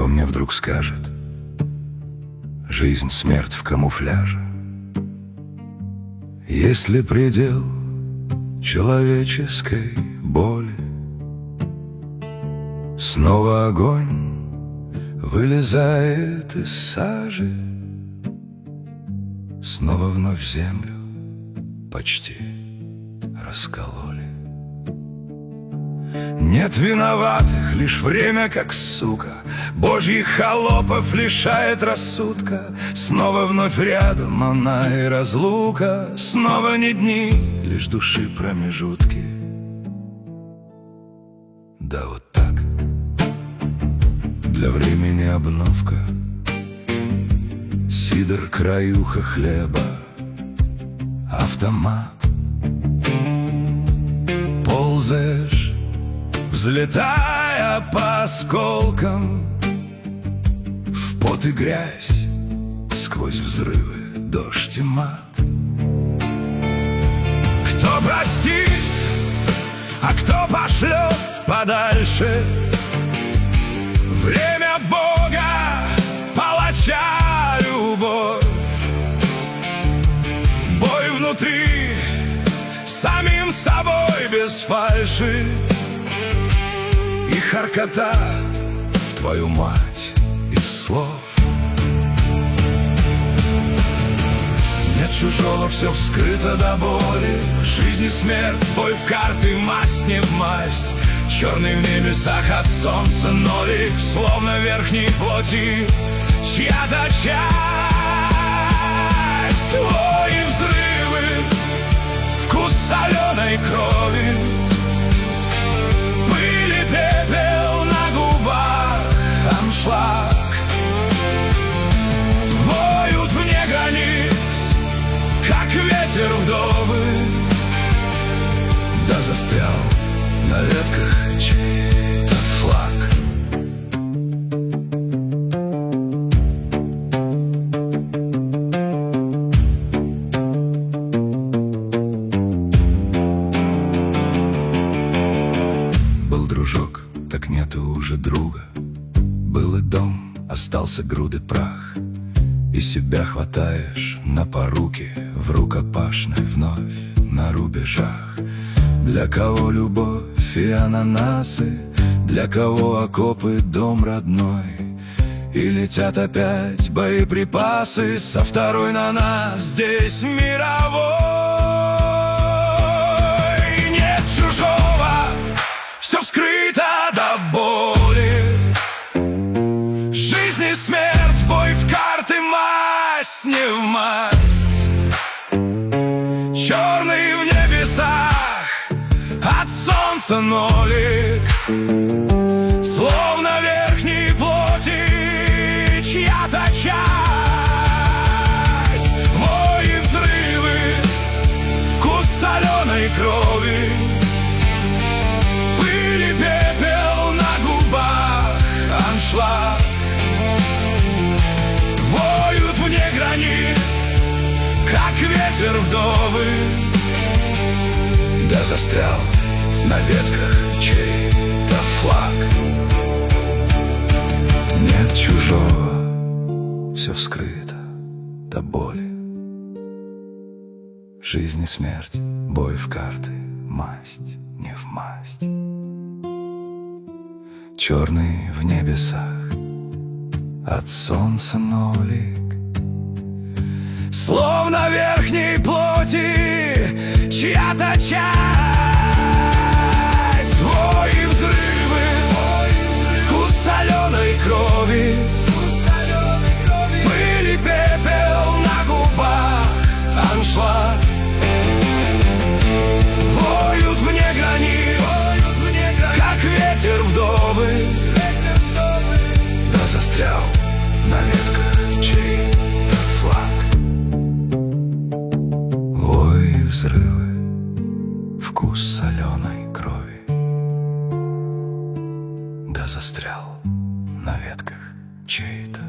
Кто мне вдруг скажет: жизнь, смерть в камуфляже? Есть ли предел человеческой боли? Снова огонь вылезает из сажи, снова вновь землю почти раскололи. Нет виноватых, лишь время, как сука, божьих холопов лишает рассудка. Снова вновь рядом она и разлука, снова не дни, лишь души промежутки. Да вот так, для времени обновка, сидр, краюха хлеба, автомат. Ползаешь, взлетая по осколкам, в пот и грязь, сквозь взрывы, дождь и мат. Кто простит, а кто пошлет подальше? Время Бога, палача, любовь. Бой внутри, самим собой без фальши, и харкота в твою мать из слов. Нет чужого, все вскрыто до боли, жизнь и смерть, бой в карты, масть не в масть. Черный в небесах от солнца нолик, словно верхней плоти чья-то часть. Ой, и взрывы, вкус соленой крови, пыль и пепел на губах, аншлаг. Воют вне границ, как ветер вдовы, да застрял на ветках чей-то флаг. Был дружок, так нету уже друга. Был и дом, остался груды прах. И себя хватаешь на поруки в рукопашной вновь на рубежах. Для кого любовь и ананасы, для кого окопы, дом родной. И летят опять боеприпасы со второй на нас, здесь мировой. Нет чужого, все вскрыто до боли. Жизнь и смерть, бой в карты, масть не в масть. Черный в небесах, от солнца нолик, словно верхней плоти чья-то часть. Вой и взрывы, вкус соленой крови, пыль и пепел на губах, аншлаг. Воют вне границ, как ветер вдовы, да застрял на ветках чей-то флаг. Нет чужого, все вскрыто до боли. Жизнь и смерть, бой в карты, масть не в масть. Черный в небесах, от солнца нолик, словно верхней плоти чья-то часть. Вой и взрывы, вкус соленой крови, пыль и пепел на губах, аншлаг. Воют вне границ, как ветер вдовы, да застрял на ветках чей-то флаг. Вой и взрывы, вкус соленой крови, да застрял на ветках чей-то